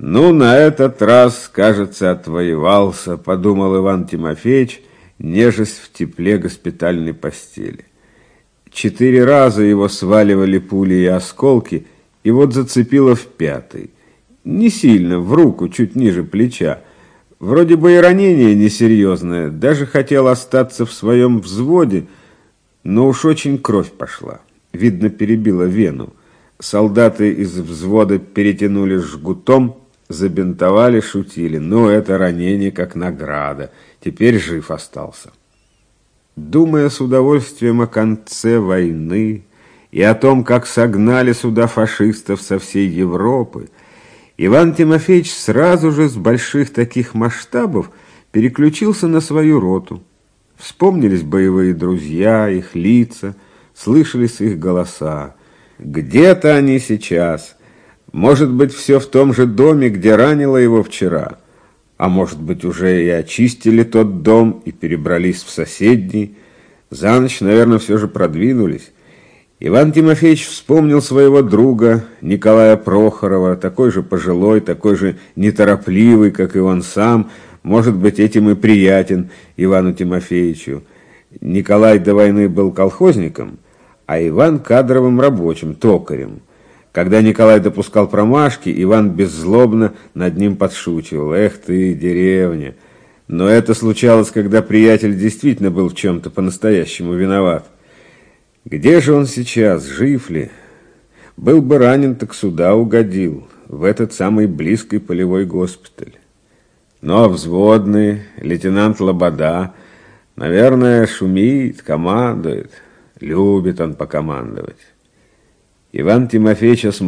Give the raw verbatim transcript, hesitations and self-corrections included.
«Ну, на этот раз, кажется, отвоевался», — подумал Иван Тимофеич, нежась в тепле госпитальной постели. Четыре раза его сваливали пули и осколки, и вот зацепило в пятый. Не сильно, в руку, чуть ниже плеча. Вроде бы и ранение несерьезное, даже хотел остаться в своем взводе, но уж очень кровь пошла. Видно, перебила вену. Солдаты из взвода перетянули жгутом, забинтовали, шутили. Ну, это ранение как награда. Теперь жив остался. Думая с удовольствием о конце войны и о том, как согнали сюда фашистов со всей Европы, Иван Тимофеич сразу же с больших таких масштабов переключился на свою роту. Вспомнились боевые друзья, их лица, слышались их голоса. Где-то они сейчас. Может быть, все в том же доме, где ранило его вчера. А может быть, уже и очистили тот дом и перебрались в соседний. За ночь, наверное, все же продвинулись. Иван Тимофеич вспомнил своего друга Николая Прохорова, такой же пожилой, такой же неторопливый, как и он сам, может быть, этим и приятен Ивану Тимофеевичу. Николай до войны был колхозником, а Иван кадровым рабочим, токарем. Когда Николай допускал промашки, Иван беззлобно над ним подшучивал: «Эх ты, деревня!» Но это случалось, когда приятель действительно был в чем-то по-настоящему виноват. Где же он сейчас, жив ли? Был бы ранен, так сюда угодил, в этот самый близкий полевой госпиталь. Но взводный, лейтенант Лобода, наверное, шумит, командует. Любит он покомандовать. Иван Тимофеич осмотрел